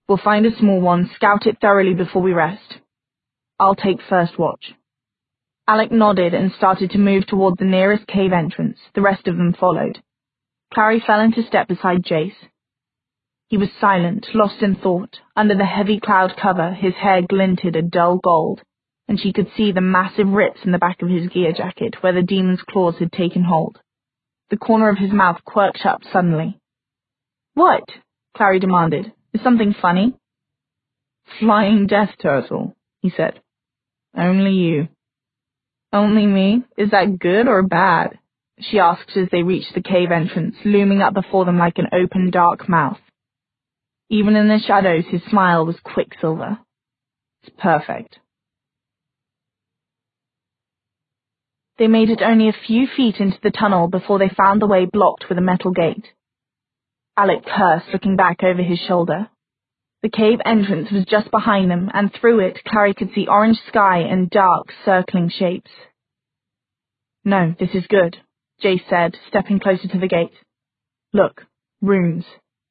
We'll find a small one, scout it thoroughly before we rest. I'll take first watch. Alec nodded and started to move toward the nearest cave entrance. The rest of them followed. Clary fell into step beside Jace. He was silent, lost in thought. Under the heavy cloud cover, his hair glinted a dull gold, and she could see the massive rips in the back of his gear jacket where the demon's claws had taken hold. The corner of his mouth quirked up suddenly. "What?" Clary demanded. "Is something funny?" "Flying death turtle," he said. "Only you." "Only me? Is that good or bad?" she asked as they reached the cave entrance, looming up before them like an open, dark mouth. Even in the shadows, his smile was quicksilver. "It's perfect." They made it only a few feet into the tunnel before they found the way blocked with a metal gate. Alec cursed, looking back over his shoulder. The cave entrance was just behind them, and through it, Clary could see orange sky and dark, circling shapes. "No, this is good," Jace said, stepping closer to the gate. "Look, runes."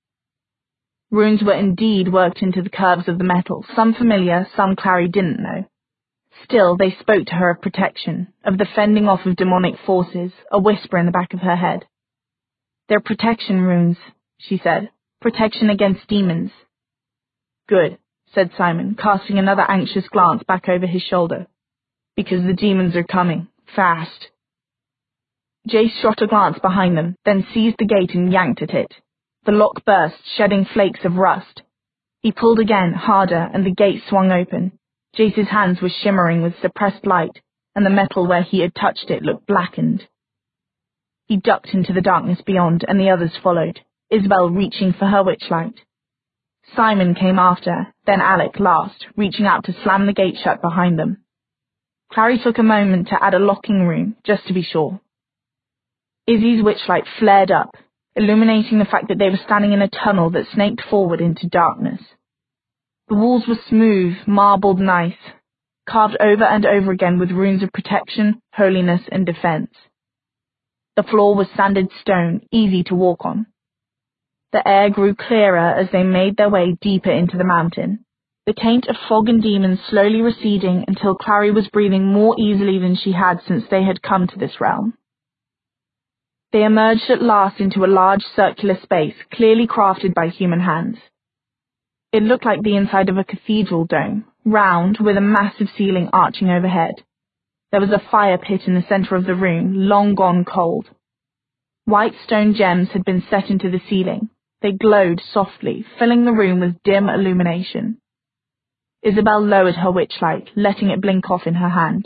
Runes were indeed worked into the curves of the metal, some familiar, some Clary didn't know. Still, they spoke to her of protection, of the fending off of demonic forces, a whisper in the back of her head. "They're protection runes," she said. "Protection against demons." "Good," said Simon, casting another anxious glance back over his shoulder. "Because the demons are coming. Fast." Jace shot a glance behind them, then seized the gate and yanked at it. The lock burst, shedding flakes of rust. He pulled again, harder, and the gate swung open. Jace's hands were shimmering with suppressed light, and the metal where he had touched it looked blackened. He ducked into the darkness beyond, and the others followed, Isabel reaching for her witchlight. Simon came after, then Alec last, reaching out to slam the gate shut behind them. Clary took a moment to add a locking rune, just to be sure. Izzy's witchlight flared up, illuminating the fact that they were standing in a tunnel that snaked forward into darkness. The walls were smooth, marbled nice, carved over and over again with runes of protection, holiness, and defense. The floor was sanded stone, easy to walk on. The air grew clearer as they made their way deeper into the mountain, the taint of fog and demons slowly receding until Clary was breathing more easily than she had since they had come to this realm. They emerged at last into a large circular space, clearly crafted by human hands. It looked like the inside of a cathedral dome, round, with a massive ceiling arching overhead. There was a fire pit in the center of the room, long gone cold. White stone gems had been set into the ceiling. They glowed softly, filling the room with dim illumination. Isabel lowered her witchlight, letting it blink off in her hand.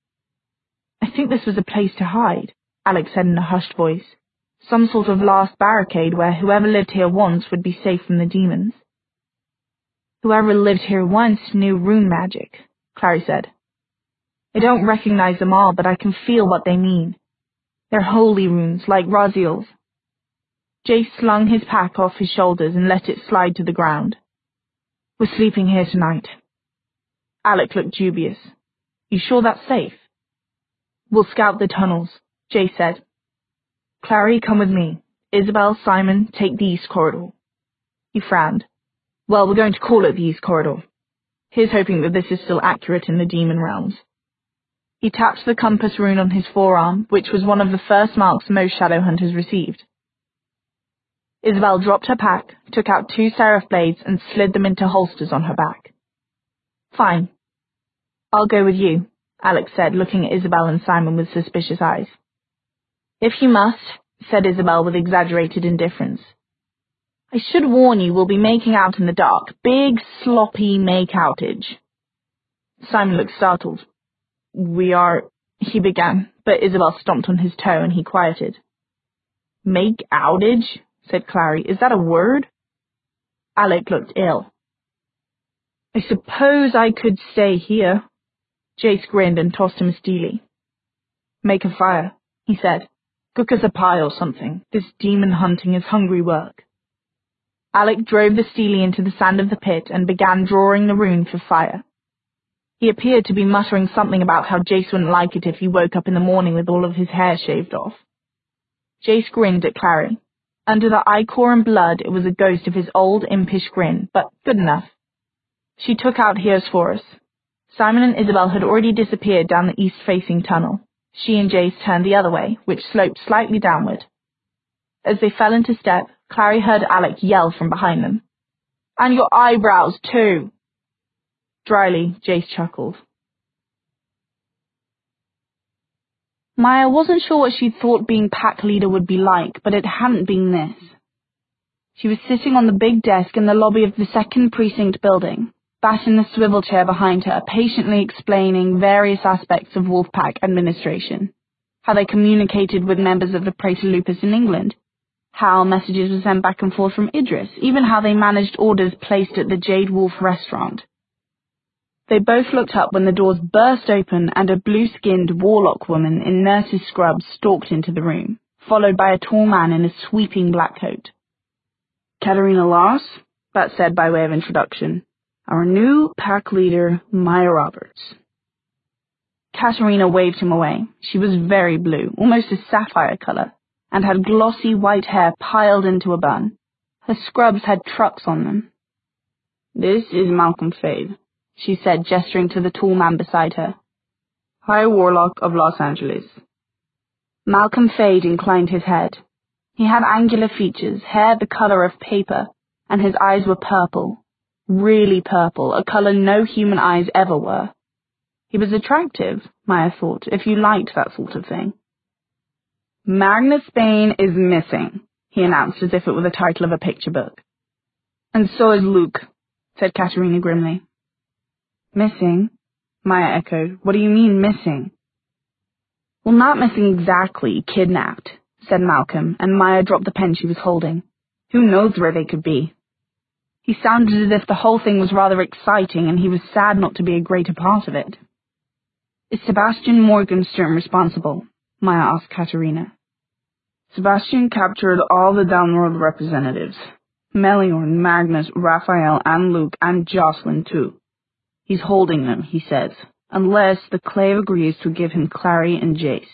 "I think this was a place to hide," Alec said in a hushed voice. "Some sort of last barricade where whoever lived here once would be safe from the demons." "Whoever lived here once knew rune magic," Clary said. "I don't recognize them all, but I can feel what they mean. They're holy runes, like Raziel's." Jace slung his pack off his shoulders and let it slide to the ground. "We're sleeping here tonight." Alec looked dubious. "You sure that's safe?" "We'll scout the tunnels," Jace said. "Clary, come with me. Isabel, Simon, take the east corridor." He frowned. "Well, we're going to call it the east corridor. Here's hoping that this is still accurate in the demon realms." He tapped the compass rune on his forearm, which was one of the first marks most shadow hunters received. Isabel dropped her pack, took out 2 seraph blades, and slid them into holsters on her back. "Fine. I'll go with you," Alec said, looking at Isabel and Simon with suspicious eyes. "If you must," said Isabel with exaggerated indifference. "I should warn you we'll be making out in the dark. Big, sloppy make-outage." Simon looked startled. "We are—" he began, but Isabel stomped on his toe and he quieted. "Make-outage?" said Clary. "Is that a word?" Alec looked ill. "I suppose I could stay here." Jace grinned and tossed him a steely. "Make a fire," he said. "Cook us a pie or something. This demon hunting is hungry work." Alec drove the steely into the sand of the pit and began drawing the rune for fire. He appeared to be muttering something about how Jace wouldn't like it if he woke up in the morning with all of his hair shaved off. Jace grinned at Clary. Under the ichor and blood, it was a ghost of his old impish grin, but good enough. She took out Heosphorus. Simon and Isabel had already disappeared down the east-facing tunnel. She and Jace turned the other way, which sloped slightly downward. As they fell into step, Clary heard Alec yell from behind them. "And your eyebrows, too!" Dryly, Jace chuckled. Maya wasn't sure what she thought being pack leader would be like, but it hadn't been this. She was sitting on the big desk in the lobby of the 2nd Precinct building, Bat in the swivel chair behind her, patiently explaining various aspects of Wolfpack administration. How they communicated with members of the Praetor Lupus in England. How messages were sent back and forth from Idris, even how they managed orders placed at the Jade Wolf restaurant. They both looked up when the doors burst open and a blue-skinned warlock woman in nurse's scrubs stalked into the room, followed by a tall man in a sweeping black coat. "Katerina Loss," Bat said by way of introduction. "Our new pack leader, Maya Roberts." Katerina waved him away. She was very blue, almost a sapphire color, and had glossy white hair piled into a bun. Her scrubs had trucks on them. "This is Malcolm Fade," she said, gesturing to the tall man beside her. "High Warlock of Los Angeles." Malcolm Fade inclined his head. He had angular features, hair the color of paper, and his eyes were purple. Really purple, a color no human eyes ever were. He was attractive, Maya thought, if you liked that sort of thing. "Magnus Bane is missing," he announced as if it were the title of a picture book. "And so is Luke," said Katerina grimly. "Missing?" Maya echoed. "What do you mean, missing?" "Well, not missing exactly, kidnapped," said Malcolm, and Maya dropped the pen she was holding. Who knows where they could be? He sounded as if the whole thing was rather exciting, and he was sad not to be a greater part of it. "Is Sebastian Morgenstern responsible?" Maya asked Katerina. "Sebastian captured all the Downworld representatives. Meliorn, Magnus, Raphael, and Luke, and Jocelyn, too. He's holding them, he says, unless the Clave agrees to give him Clary and Jace."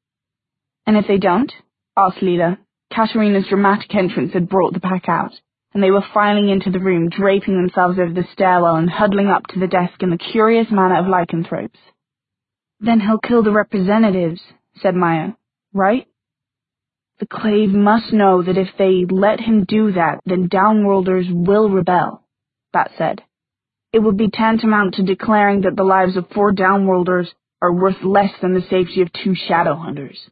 "And if they don't?" asked Lila. Katerina's dramatic entrance had brought the pack out, and they were filing into the room, draping themselves over the stairwell and huddling up to the desk in the curious manner of lycanthropes. "Then he'll kill the representatives," said Maya. "Right?" "The Clave must know that if they let him do that, then Downworlders will rebel," Bat said. "It would be tantamount to declaring that the lives of 4 Downworlders are worth less than the safety of 2 Shadowhunters."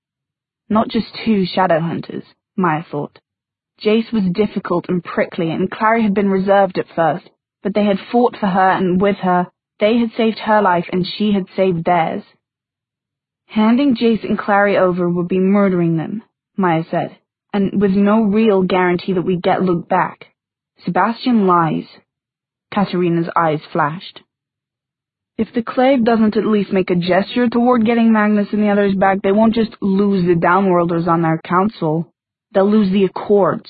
Not just 2 Shadowhunters, Maya thought. Jace was difficult and prickly, and Clary had been reserved at first, but they had fought for her, and with her, they had saved her life, and she had saved theirs. "Handing Jace and Clary over would be murdering them," Maya said, "and with no real guarantee that we get Luke back. Sebastian lies." Katerina's eyes flashed. "If the Clave doesn't at least make a gesture toward getting Magnus and the others back, they won't just lose the Downworlders on their council. They'll lose the Accords."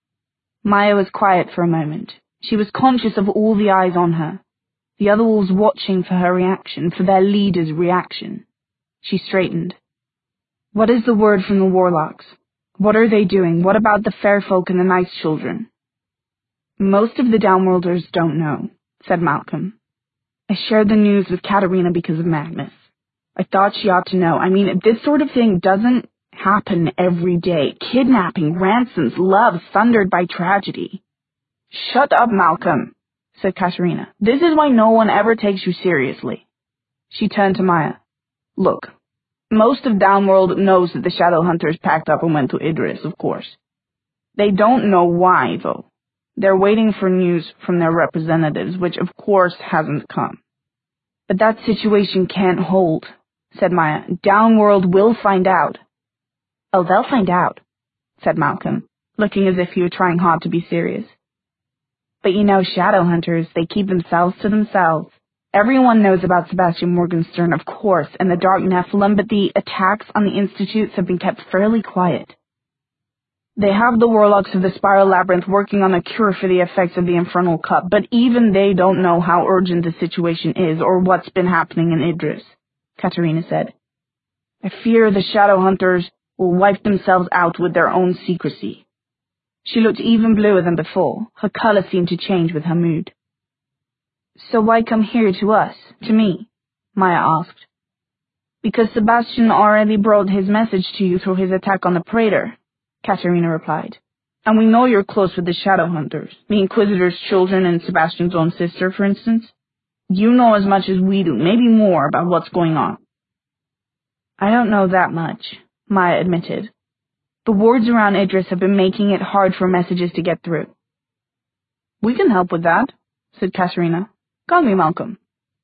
Maya was quiet for a moment. She was conscious of all the eyes on her. The other wolves watching for her reaction, for their leader's reaction. She straightened. "What is the word from the Warlocks? What are they doing? What about the Fair Folk and the Nice Children?" "Most of the Downworlders don't know," said Malcolm. "I shared the news with Katerina because of Magnus. I thought she ought to know. I mean, this sort of thing doesn't happen every day. Kidnapping, ransoms, love thundered by tragedy." "Shut up, Malcolm," said Katerina. "This is why no one ever takes you seriously." She turned to Maya. "Look, most of Downworld knows that the Shadowhunters packed up and went to Idris, of course. They don't know why, though. They're waiting for news from their representatives, which of course hasn't come." "But that situation can't hold," said Maya. "Downworld will find out." "Oh, they'll find out," said Malcolm, looking as if he were trying hard to be serious. "But you know, Shadowhunters, they keep themselves to themselves. Everyone knows about Sebastian Morgenstern, of course, and the Dark Nephilim, but the attacks on the Institutes have been kept fairly quiet. They have the Warlocks of the Spiral Labyrinth working on a cure for the effects of the Infernal Cup, but even they don't know how urgent the situation is or what's been happening in Idris," Katerina said. "I fear the Shadowhunters will wipe themselves out with their own secrecy. She looked even bluer than before. Her color seemed to change with her mood. So why come here to us, to me? Maya asked. Because Sebastian already brought his message to you through his attack on the Praetor, Katerina replied. And we know you're close with the Shadowhunters, the Inquisitor's children and Sebastian's own sister, for instance. You know as much as we do, maybe more, about what's going on. I don't know that much, Maya admitted. The wards around Idris have been making it hard for messages to get through. We can help with that, said Katerina. Call me Malcolm.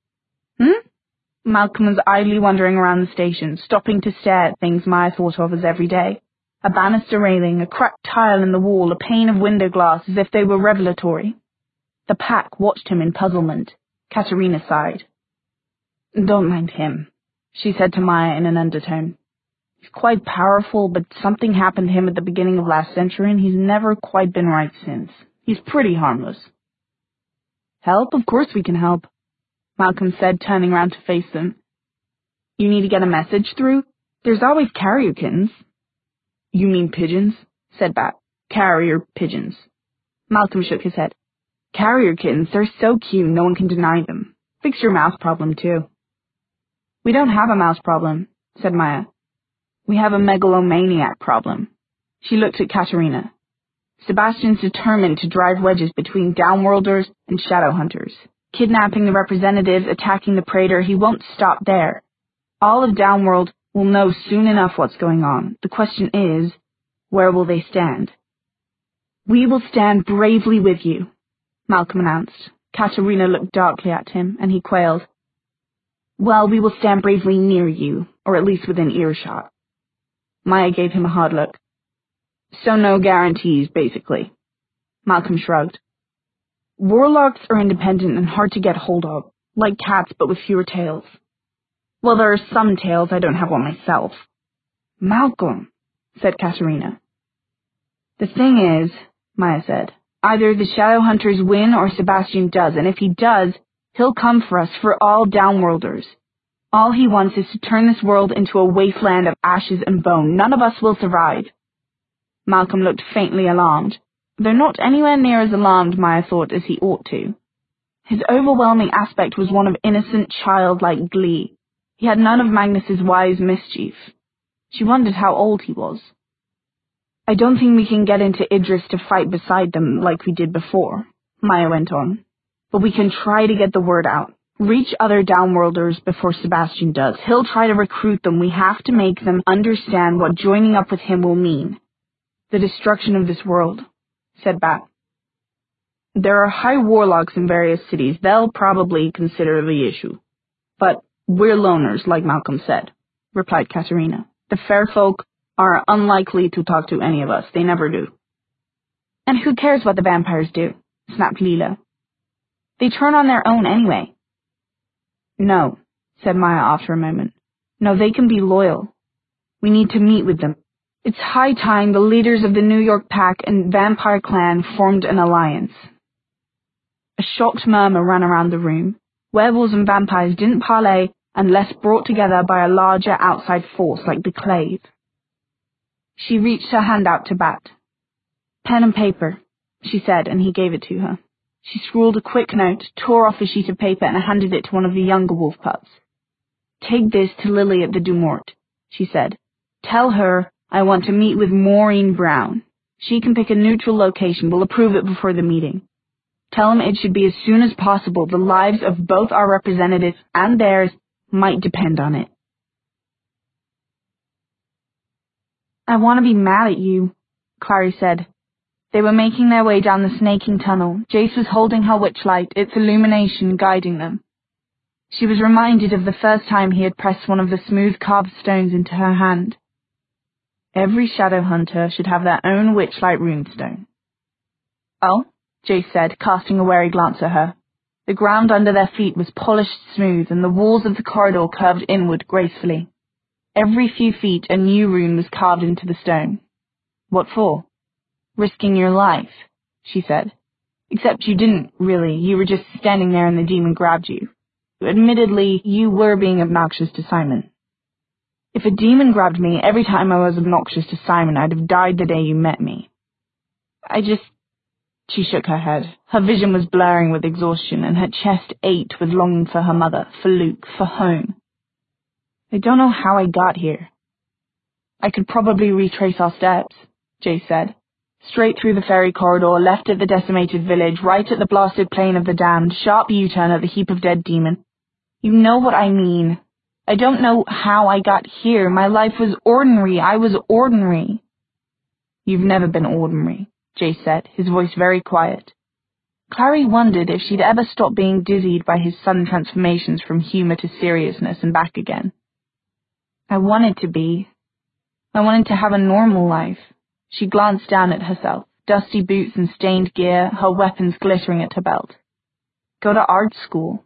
Malcolm was idly wandering around the station, stopping to stare at things Maya thought of as every day. A banister railing, a cracked tile in the wall, a pane of window glass, as if they were revelatory. The pack watched him in puzzlement. Katerina sighed. Don't mind him, she said to Maya in an undertone. He's quite powerful, but something happened to him at the beginning of last century, and he's never quite been right since. He's pretty harmless. Help? Of course we can help, Malcolm said, turning round to face them. You need to get a message through? There's always carrier kittens. You mean pigeons? Said Bat. Carrier pigeons. Malcolm shook his head. Carrier kittens, they're so cute, no one can deny them. Fix your mouse problem, too. We don't have a mouse problem, said Maya. We have a megalomaniac problem. She looked at Katerina. Sebastian's determined to drive wedges between downworlders and Shadowhunters. Kidnapping the representatives, attacking the Praetor, he won't stop there. All of Downworld will know soon enough what's going on. The question is, where will they stand? We will stand bravely with you, Malcolm announced. Katerina looked darkly at him, and he quailed. Well, we will stand bravely near you, or at least within earshot. Maya gave him a hard look. So no guarantees, basically. Malcolm shrugged. Warlocks are independent and hard to get hold of, like cats but with fewer tails. Well, there are some tails, I don't have one myself. Malcolm, said Katerina. The thing is, Maya said, either the Shadowhunters win or Sebastian does, and if he does, he'll come for us, for all Downworlders. All he wants is to turn this world into a wasteland of ashes and bone. None of us will survive. Malcolm looked faintly alarmed, though not anywhere near as alarmed, Maya thought, as he ought to. His overwhelming aspect was one of innocent, childlike glee. He had none of Magnus's wise mischief. She wondered how old he was. I don't think we can get into Idris to fight beside them like we did before, Maya went on. But we can try to get the word out. Reach other Downworlders before Sebastian does. He'll try to recruit them. We have to make them understand what joining up with him will mean. The destruction of this world, said Bat. There are high warlocks in various cities. They'll probably consider the issue. But we're loners, like Malcolm said, replied Katerina. The fair folk are unlikely to talk to any of us. They never do. And who cares what the vampires do? Snapped Leela. They turn on their own anyway. No, said Maya after a moment. No, they can be loyal. We need to meet with them. It's high time the leaders of the New York Pack and Vampire Clan formed an alliance. A shocked murmur ran around the room. Werewolves and vampires didn't parley unless brought together by a larger outside force like the Clave. She reached her hand out to Bat. Pen and paper, she said, and he gave it to her. She scrawled a quick note, tore off a sheet of paper, and handed it to one of the younger wolf pups. Take this to Lily at the Dumort, she said. Tell her I want to meet with Maureen Brown. She can pick a neutral location. We'll approve it before the meeting. Tell him it should be as soon as possible. The lives of both our representatives and theirs might depend on it. I want to be mad at you, Clary said. They were making their way down the snaking tunnel. Jace was holding her witchlight, its illumination guiding them. She was reminded of the first time he had pressed one of the smooth carved stones into her hand. Every Shadowhunter should have their own witchlight runestone. Oh, Jace said, casting a wary glance at her. The ground under their feet was polished smooth, and the walls of the corridor curved inward gracefully. Every few feet a new rune was carved into the stone. What for? Risking your life, she said. Except you didn't, really. You were just standing there and the demon grabbed you. Admittedly, you were being obnoxious to Simon. If a demon grabbed me every time I was obnoxious to Simon, I'd have died the day you met me. She shook her head. Her vision was blurring with exhaustion, and her chest ached with longing for her mother, for Luke, for home. I don't know how I got here. I could probably retrace our steps, Jace said. Straight through the ferry corridor, left at the decimated village, right at the blasted plain of the damned, sharp U-turn at the heap of dead demon. You know what I mean. I don't know how I got here. My life was ordinary. I was ordinary. You've never been ordinary, Jace said, his voice very quiet. Clary wondered if she'd ever stop being dizzied by his sudden transformations from humor to seriousness and back again. I wanted to be. I wanted to have a normal life. She glanced down at herself, dusty boots and stained gear, her weapons glittering at her belt. Go to art school.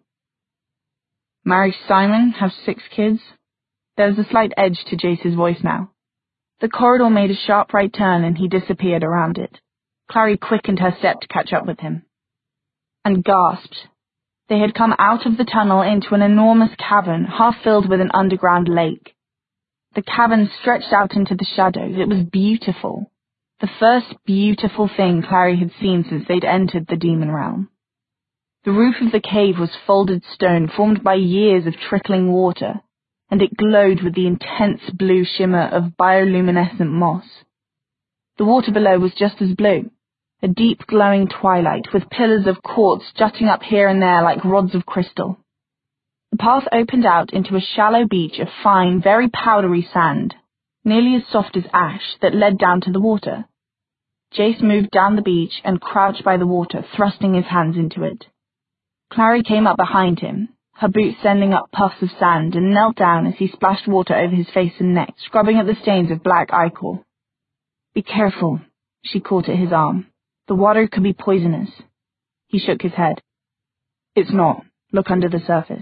Marry Simon, have 6 kids. There was a slight edge to Jace's voice now. The corridor made a sharp right turn and he disappeared around it. Clary quickened her step to catch up with him. And gasped. They had come out of the tunnel into an enormous cavern, half filled with an underground lake. The cavern stretched out into the shadows. It was beautiful. The first beautiful thing Clary had seen since they'd entered the demon realm. The roof of the cave was folded stone formed by years of trickling water, and it glowed with the intense blue shimmer of bioluminescent moss. The water below was just as blue, a deep glowing twilight with pillars of quartz jutting up here and there like rods of crystal. The path opened out into a shallow beach of fine, very powdery sand, nearly as soft as ash, that led down to the water. Jace moved down the beach and crouched by the water, thrusting his hands into it. Clary came up behind him, her boots sending up puffs of sand, and knelt down as he splashed water over his face and neck, scrubbing at the stains of black ichor. Be careful, she caught at his arm. The water could be poisonous. He shook his head. It's not. Look under the surface.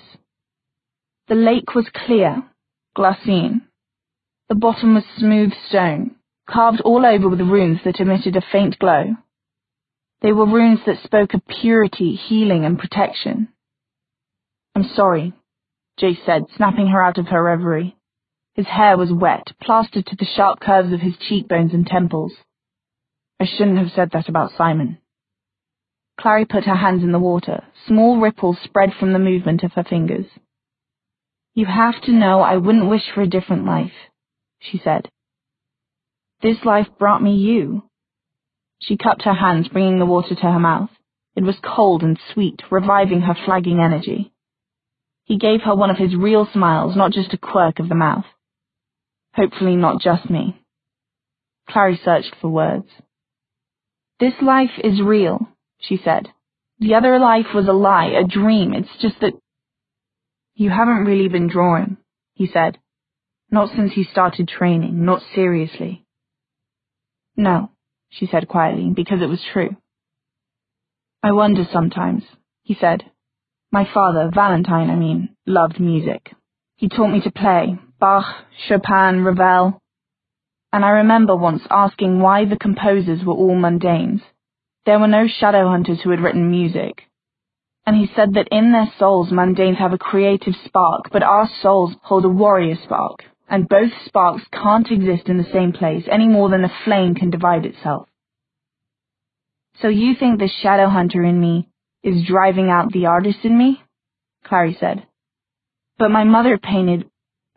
The lake was clear, glassine. The bottom was smooth stone, carved all over with runes that emitted a faint glow. They were runes that spoke of purity, healing, and protection. I'm sorry, Jace said, snapping her out of her reverie. His hair was wet, plastered to the sharp curves of his cheekbones and temples. I shouldn't have said that about Simon. Clary put her hands in the water. Small ripples spread from the movement of her fingers. You have to know I wouldn't wish for a different life, she said. This life brought me you. She cupped her hands, bringing the water to her mouth. It was cold and sweet, reviving her flagging energy. He gave her one of his real smiles, not just a quirk of the mouth. Hopefully not just me. Clary searched for words. This life is real, she said. The other life was a lie, a dream. It's just that... You haven't really been drawing, he said. Not since he started training, not seriously. No, she said quietly, because it was true. I wonder sometimes, he said. My father, Valentine, loved music. He taught me to play, Bach, Chopin, Ravel. And I remember once asking why the composers were all mundanes. There were no shadow hunters who had written music. And he said that in their souls mundanes have a creative spark, but our souls hold a warrior spark, and both sparks can't exist in the same place any more than a flame can divide itself. So you think the shadow hunter in me is driving out the artist in me? Clary said. But my mother paints.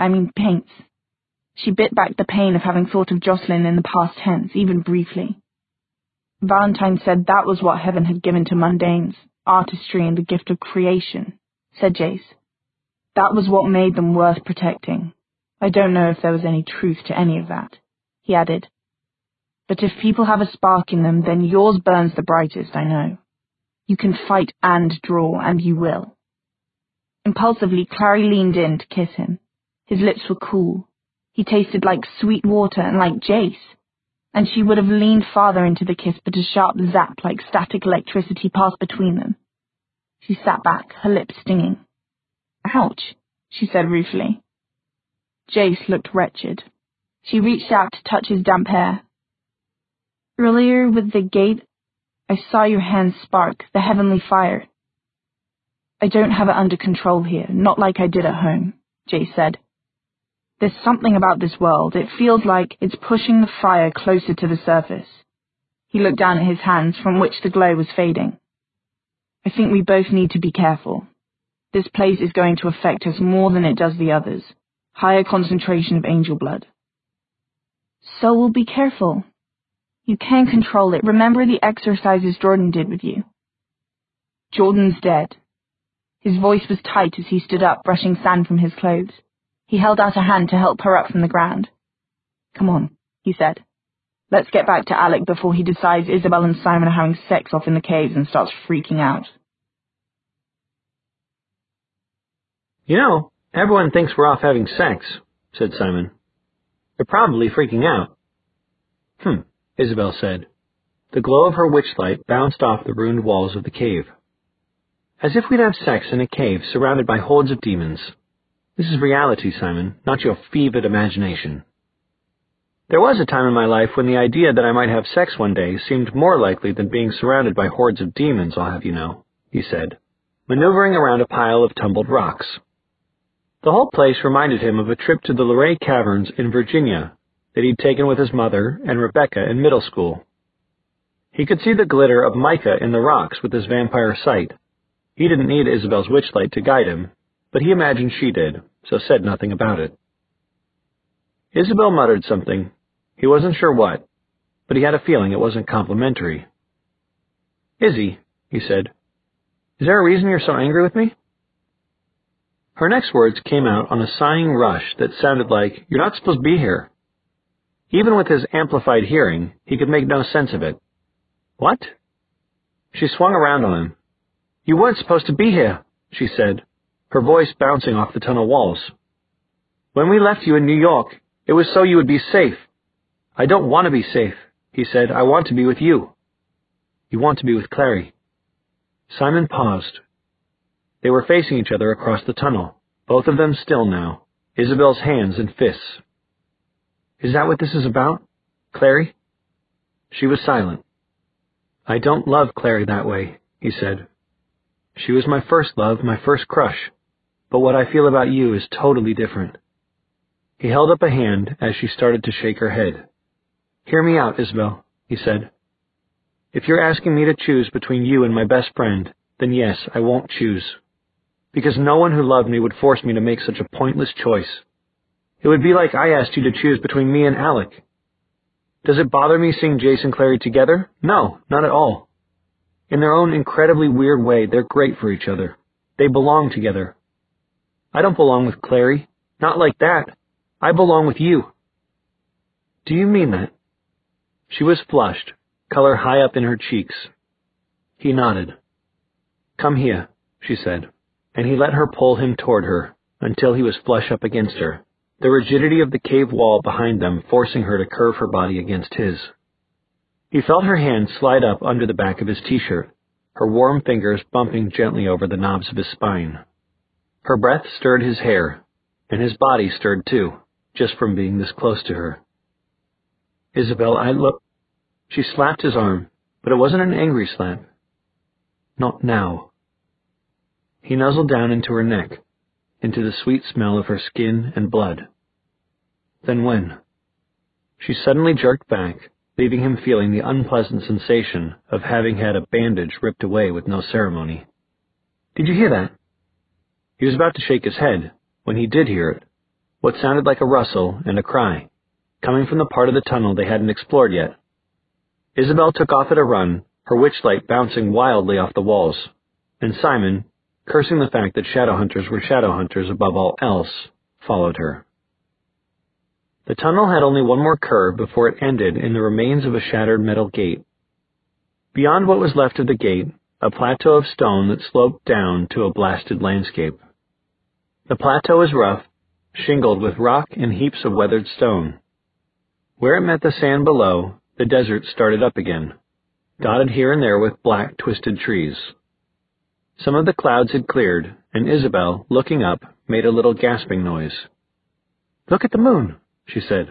She bit back the pain of having thought of Jocelyn in the past tense, even briefly. Valentine said that was what heaven had given to mundanes. Artistry and the gift of creation, said Jace. That was what made them worth protecting. I don't know if there was any truth to any of that, he added. But if people have a spark in them, then yours burns the brightest, I know. You can fight and draw, and you will. Impulsively, Clary leaned in to kiss him. His lips were cool. He tasted like sweet water and like Jace. And she would have leaned farther into the kiss, but a sharp zap like static electricity passed between them. She sat back, her lips stinging. Ouch, she said ruefully. Jace looked wretched. She reached out to touch his damp hair. Earlier with the gate, I saw your hands spark, the heavenly fire. I don't have it under control here, not like I did at home, Jace said. There's something about this world. It feels like it's pushing the fire closer to the surface. He looked down at his hands, from which the glow was fading. I think we both need to be careful. This place is going to affect us more than it does the others. Higher concentration of angel blood. So we'll be careful. You can control it. Remember the exercises Jordan did with you. Jordan's dead. His voice was tight as he stood up, brushing sand from his clothes. He held out a hand to help her up from the ground. Come on, he said. Let's get back to Alec before he decides Isabel and Simon are having sex off in the caves and starts freaking out. You know, everyone thinks we're off having sex, said Simon. They're probably freaking out. Isabel said. The glow of her witchlight bounced off the ruined walls of the cave. As if we'd have sex in a cave surrounded by hordes of demons. This is reality, Simon, not your fevered imagination. There was a time in my life when the idea that I might have sex one day seemed more likely than being surrounded by hordes of demons, I'll have you know, he said, maneuvering around a pile of tumbled rocks. The whole place reminded him of a trip to the Luray Caverns in Virginia that he'd taken with his mother and Rebecca in middle school. He could see the glitter of mica in the rocks with his vampire sight. He didn't need Isabel's witchlight to guide him, but he imagined she did, so said nothing about it. Isabel muttered something. He wasn't sure what, but he had a feeling it wasn't complimentary. Izzy, he said, is there a reason you're so angry with me? Her next words came out on a sighing rush that sounded like, you're not supposed to be here. Even with his amplified hearing, he could make no sense of it. What? She swung around on him. You weren't supposed to be here, she said, her voice bouncing off the tunnel walls. When we left you in New York, it was so you would be safe. I don't want to be safe, he said. I want to be with you. You want to be with Clary. Simon paused. They were facing each other across the tunnel, both of them still now, Isabel's hands and fists. Is that what this is about, Clary? She was silent. I don't love Clary that way, he said. She was my first love, my first crush, but what I feel about you is totally different. He held up a hand as she started to shake her head. Hear me out, Isabel, he said. If you're asking me to choose between you and my best friend, then yes, I won't choose. Because no one who loved me would force me to make such a pointless choice. It would be like I asked you to choose between me and Alec. Does it bother me seeing Jace and Clary together? No, not at all. In their own incredibly weird way, they're great for each other. They belong together. I don't belong with Clary. Not like that. I belong with you. Do you mean that? She was flushed, color high up in her cheeks. He nodded. Come here, she said, and he let her pull him toward her until he was flush up against her, the rigidity of the cave wall behind them forcing her to curve her body against his. He felt her hand slide up under the back of his t-shirt, her warm fingers bumping gently over the knobs of his spine. Her breath stirred his hair, and his body stirred too, just from being this close to her. Isabel, She slapped his arm, but it wasn't an angry slap. Not now. He nuzzled down into her neck, into the sweet smell of her skin and blood. Then when? She suddenly jerked back, leaving him feeling the unpleasant sensation of having had a bandage ripped away with no ceremony. Did you hear that? He was about to shake his head when he did hear it, what sounded like a rustle and a cry, coming from the part of the tunnel they hadn't explored yet. Isabel took off at a run, her witchlight bouncing wildly off the walls, and Simon, cursing the fact that Shadowhunters were Shadowhunters above all else, followed her. The tunnel had only one more curve before it ended in the remains of a shattered metal gate. Beyond what was left of the gate, a plateau of stone that sloped down to a blasted landscape. The plateau was rough, shingled with rock and heaps of weathered stone. Where it met the sand below, the desert started up again, dotted here and there with black, twisted trees. Some of the clouds had cleared, and Isabel, looking up, made a little gasping noise. "Look at the moon," she said.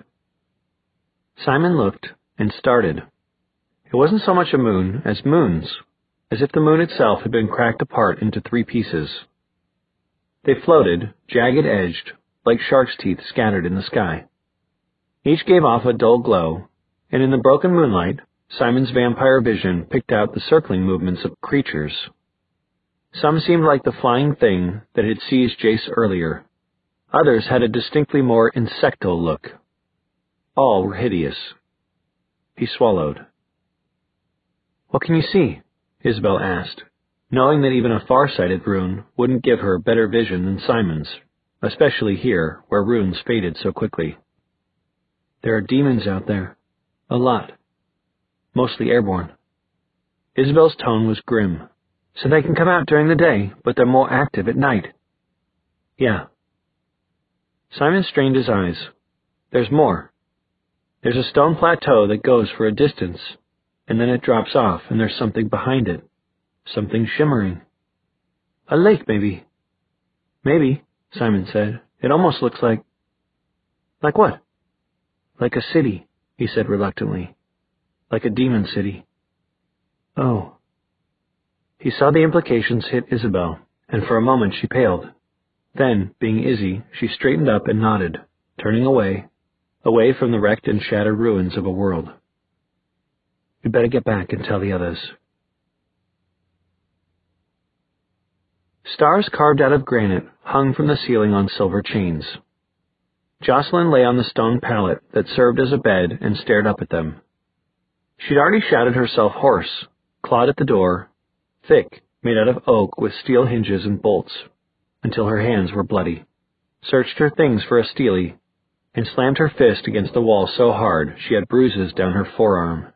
Simon looked and started. It wasn't so much a moon as moons, as if the moon itself had been cracked apart into 3 pieces. They floated, jagged-edged, like shark's teeth scattered in the sky. Each gave off a dull glow, and in the broken moonlight, Simon's vampire vision picked out the circling movements of creatures. Some seemed like the flying thing that had seized Jace earlier. Others had a distinctly more insectal look. All were hideous. He swallowed. "What can you see?" Isabel asked, knowing that even a far-sighted rune wouldn't give her better vision than Simon's, especially here, where runes faded so quickly. "There are demons out there. A lot. Mostly airborne." Isabel's tone was grim. "So they can come out during the day, but they're more active at night." "Yeah." Simon strained his eyes. "There's more. There's a stone plateau that goes for a distance, and then it drops off, and there's something behind it. Something shimmering. A lake, maybe." "Maybe," Simon said. "It almost looks like—" "Like what?" "Like a city," he said reluctantly. "Like a demon city." "Oh." He saw the implications hit Isabel, and for a moment she paled. Then, being Izzy, she straightened up and nodded, turning away from the wrecked and shattered ruins of a world. "We'd better get back and tell the others." Stars carved out of granite hung from the ceiling on silver chains. Jocelyn lay on the stone pallet that served as a bed and stared up at them. She'd already shouted herself hoarse, clawed at the door, thick, made out of oak with steel hinges and bolts, until her hands were bloody, searched her things for a steely, and slammed her fist against the wall so hard she had bruises down her forearm.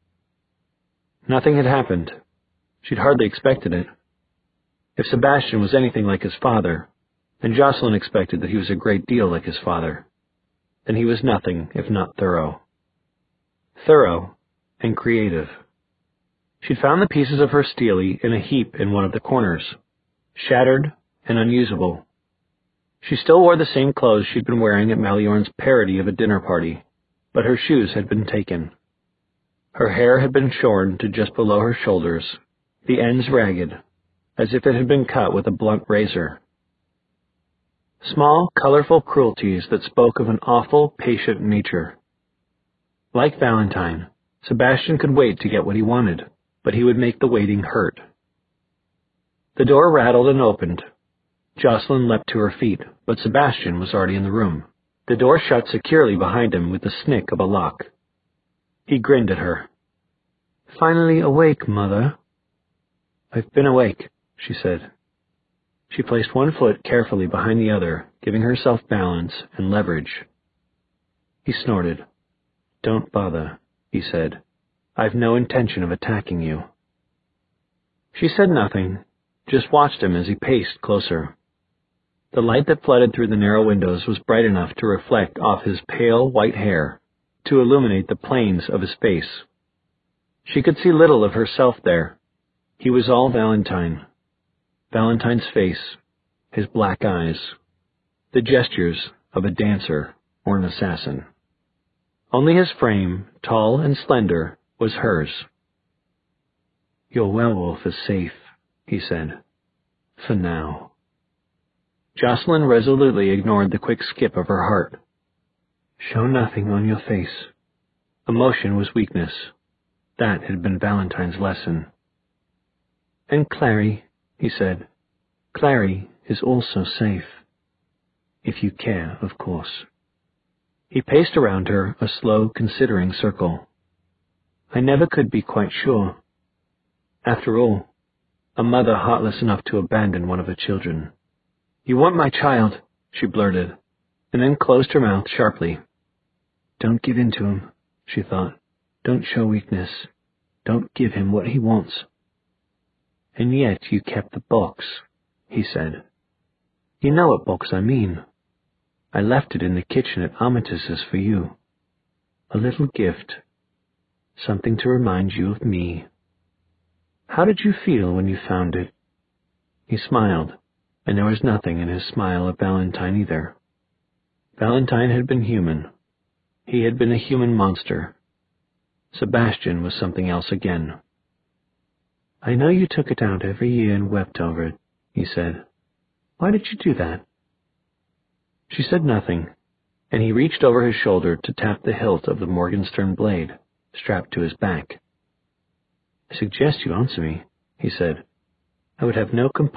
Nothing had happened. She'd hardly expected it. If Sebastian was anything like his father, and Jocelyn expected that he was a great deal like his father, then he was nothing if not thorough. Thorough and creative. She'd found the pieces of her steely in a heap in one of the corners, shattered and unusable. She still wore the same clothes she'd been wearing at Malliorn's parody of a dinner party, but her shoes had been taken. Her hair had been shorn to just below her shoulders, the ends ragged, as if it had been cut with a blunt razor. Small, colorful cruelties that spoke of an awful, patient nature. Like Valentine, Sebastian could wait to get what he wanted, but he would make the waiting hurt. The door rattled and opened. Jocelyn leapt to her feet, but Sebastian was already in the room. The door shut securely behind him with the snick of a lock. He grinned at her. "Finally awake, Mother." "I've been awake," she said. She placed one foot carefully behind the other, giving herself balance and leverage. He snorted. "Don't bother," he said. "I've no intention of attacking you." She said nothing, just watched him as he paced closer. The light that flooded through the narrow windows was bright enough to reflect off his pale white hair, to illuminate the planes of his face. She could see little of herself there. He was all Valentine. Valentine's face, his black eyes, the gestures of a dancer or an assassin. Only his frame, tall and slender, was hers. "Your werewolf is safe," he said. "For now." Jocelyn resolutely ignored the quick skip of her heart. "Show nothing on your face." Emotion was weakness. That had been Valentine's lesson. "And Clary," he said. "Clary is also safe. If you care, of course." He paced around her, a slow, considering circle. "I never could be quite sure. After all, a mother heartless enough to abandon one of her children." "You want my child," she blurted, and then closed her mouth sharply. "Don't give in to him," she thought. "Don't show weakness. Don't give him what he wants." "And yet you kept the box," he said. "You know what box I mean. I left it in the kitchen at Armitiz's for you. A little gift. Something to remind you of me. How did you feel when you found it?" He smiled, and there was nothing in his smile of Valentine either. Valentine had been human. He had been a human monster. Sebastian was something else again. "I know you took it out every year and wept over it," he said. "Why did you do that?" She said nothing, and he reached over his shoulder to tap the hilt of the Morgenstern blade. strapped to his back. "I suggest you answer me," he said. "I would have no compunction